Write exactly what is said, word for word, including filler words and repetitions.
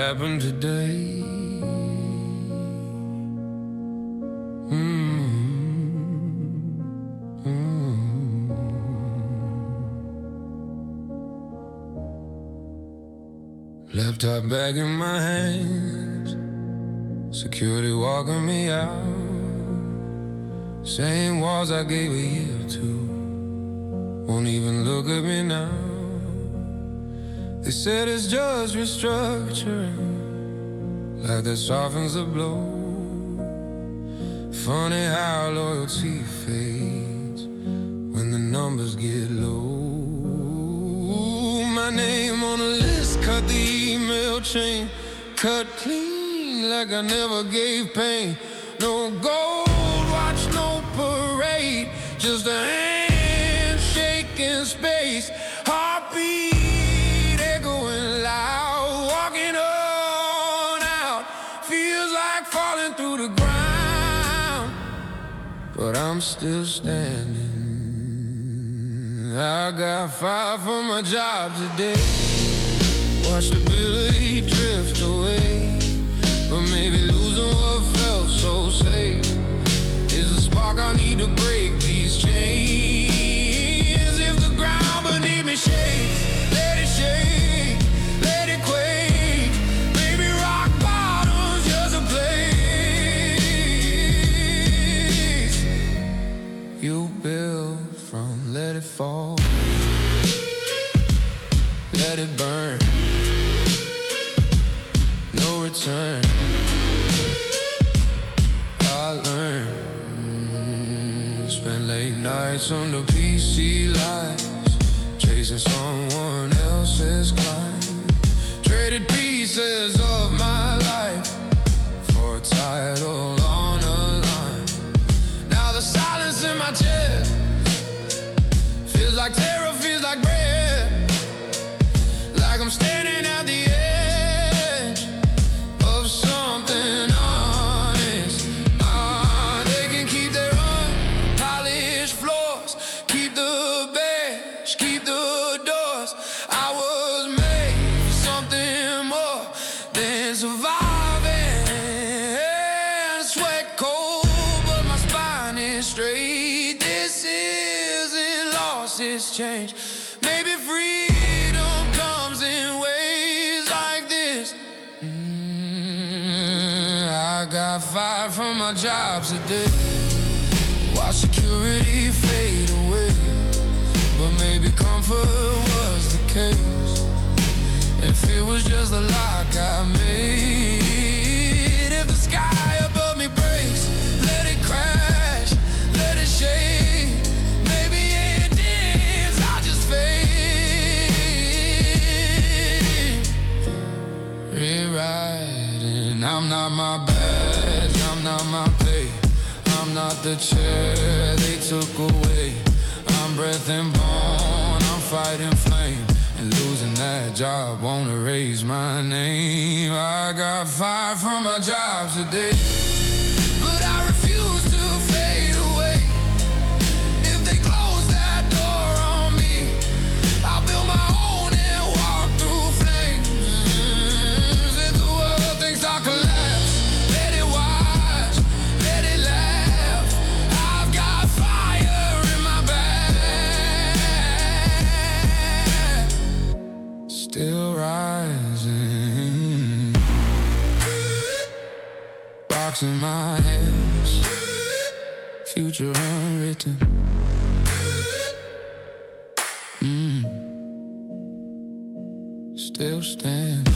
happened today. Mm-hmm. Mm-hmm. Laptop bag in my hands, security walking me out. Same walls I gave a year to, won't even look at me now. They said it's just restructuring, like that softens the blow. Funny how loyalty fades when the numbers get low. My name on the list, cut the email chain, cut clean like I never gave pain. No gold watch, no parade, just a handshake in space. Heartbeat echoing loud, walking on out. Feels like falling through the ground, but I'm still standing. I got fired from my job today. Watched stability drift away, but maybe losing what felt so safe is the spark I need to break these chains. If the ground beneath me shakes, let it shake, let it quake. Maybe rock bottom's just a place you build from. Let it fall, let it burn, no return. I learned, spent late nights under P C lights, chasing someone else's climb. Traded pieces of my life for a title on a line. Now the silence in my chest feels like terror, feels like bread, like I'm standing at the edge of something honest. Uh, they can keep their unpolished floors, keep the bench, keep the doors. I was made for something more than surviving. Sweat cold, but my spine is straight. This isn't loss, it's change. Maybe freedom comes in ways like this. Mm, I got fired from my job today. Watch security fade away, but maybe comfort was the case. If it was just a lock I made, if the sky above me breaks, let it crash, let it shake. Maybe endings I just fade. Rewriting, I'm not my badge, I'm not my pay, I'm not the chair they took away. I'm breath and bone, I'm fighting flame, and losing that job won't erase my name. I got fired from my job today, but I refuse to fade away. If they close that door on me, I'll build my own and walk through flames. If the world thinks I'll collapse, let it watch, let it laugh. I've got fire in my back, still rising. Box in my hands, future unwritten. Mm. Still stand.